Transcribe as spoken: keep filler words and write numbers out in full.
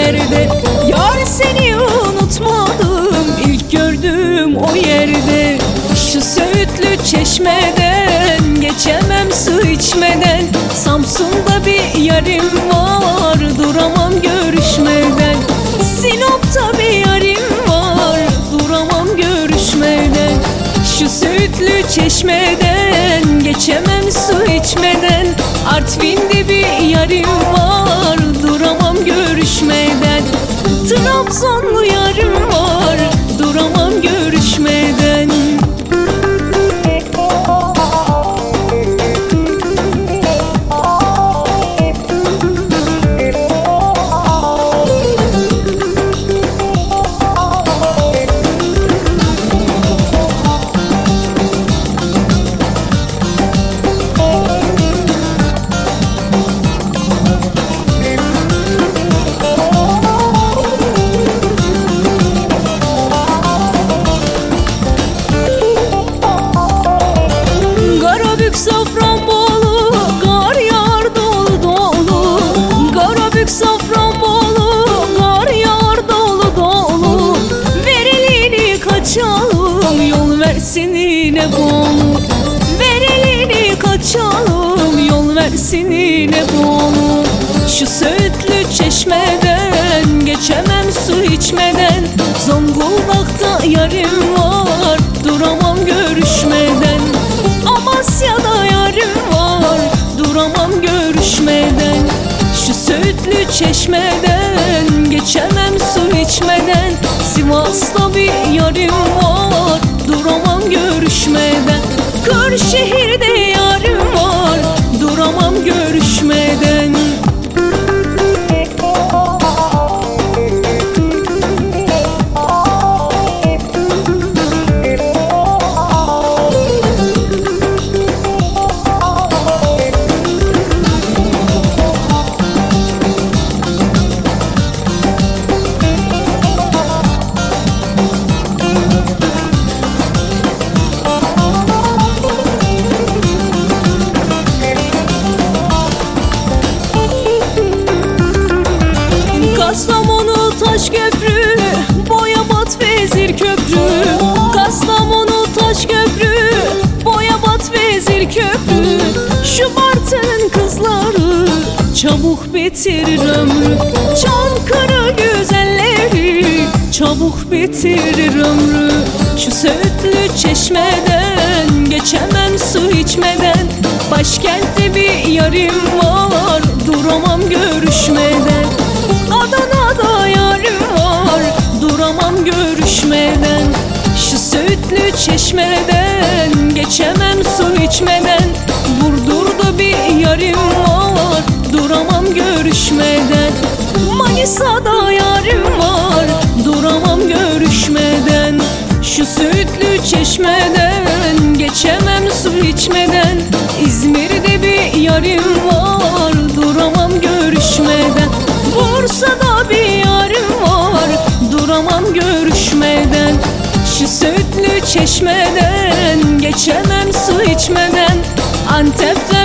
yerde. Yar seni unutmadım ilk gördüğüm o yerde. Şu Söğütlü Çeşme'den geçemem su içmeden. Samsun'da bir yarim var, duramam görüşmeden. Sinop'ta bir yarim var, duramam görüşmeden. Şu Söğütlü Çeşme'den geçemem su içmeden. Artvin'de bir yarim var, duramam görüşmeden. Trabzonlu yarim var, duramam görüşmeden. Safranbolu kar yağar dolu dolu. Karabük Safranbolu kar yağar dolu dolu. Ver elini kaçalım, yol versin İnebolu. Ver elini kaçalım, yol versin İnebolu. Şu Söğütlü Çeşme'den geçemem su içmeden. Zonguldak'ta yarim var, duramam görüşmeden. Amasya'da yarim var, duramam görüşmeden. Şu Söğütlü Çeşme'den geçemem su içmeden. Sivas'ta bir yarim var, duramam görüşmeden. Kırşehir'de yarim var, duramam görüşmeden. Kastamonu Taşköprü, Boyabat Vezir Köprü. Kastamonu Taşköprü, Boyabat Vezir Köprü. Şu Bartın kızları çabuk bitirir ömrü. Çankırı güzelleri çabuk bitirir ömrü. Şu Söğütlü Çeşme'den geçemem su içmeden. Başkentte bir yarim var, duramam görüşmeden. Adana'da yarim var, duramam görüşmeden. Şu Söğütlü Çeşme'den geçemem su içmeden. Burdur'da bir yarim var, duramam görüşmeden. Manisa'da yarim var, duramam görüşmeden. Şu Söğütlü Çeşme'den geçemem su içmeden. İzmir'de bir yarim var, duramam görüşmeden. Bursa'da bir yarim var, duramam görüşmeden. Şu Söğütlü Çeşme'den geçemem su içmeden. Antep'te